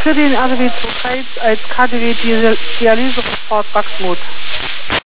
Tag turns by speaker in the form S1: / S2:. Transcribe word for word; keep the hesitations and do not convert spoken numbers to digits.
S1: Für den A D W zweihundertzwei als K D W Dialyse Support Wachsmut.